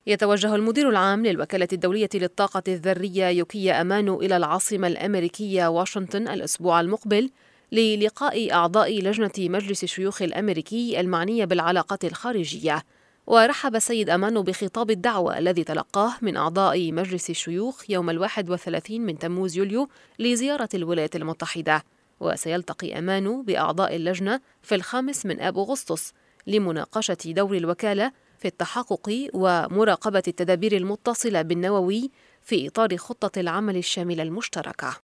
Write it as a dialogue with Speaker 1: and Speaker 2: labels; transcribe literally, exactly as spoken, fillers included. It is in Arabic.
Speaker 1: يتوجه المدير العام للوكالة الدولية للطاقة الذرية يوكيا أمانو إلى العاصمة الأمريكية واشنطن الأسبوع المقبل للقاء أعضاء لجنة مجلس الشيوخ الأمريكي المعنية بالعلاقات الخارجية. ورحب السيد أمانو بخطاب الدعوة الذي تلقاه من أعضاء مجلس الشيوخ يوم الواحد والثلاثين من تموز يوليو لزيارة الولايات المتحدة. وسيلتقي أمانو بأعضاء اللجنة في الخامس من آب أغسطس لمناقشة دور الوكالة في التحقق ومراقبة التدابير المتصلة بالنووي في إطار خطة العمل الشاملة المشتركة.